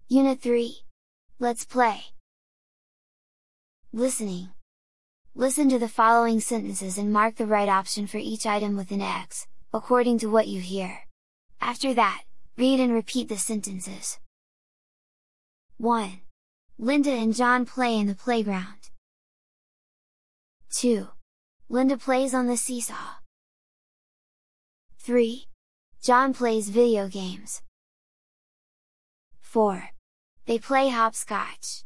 Unit 3. Let's play! Listening. Listen to the following sentences and mark the right option for each item with an X, according to what you hear. After that, read and repeat the sentences. 1. Linda and John play in the playground. 2. Linda plays on the seesaw. 3. John plays video games. 4. They play hopscotch.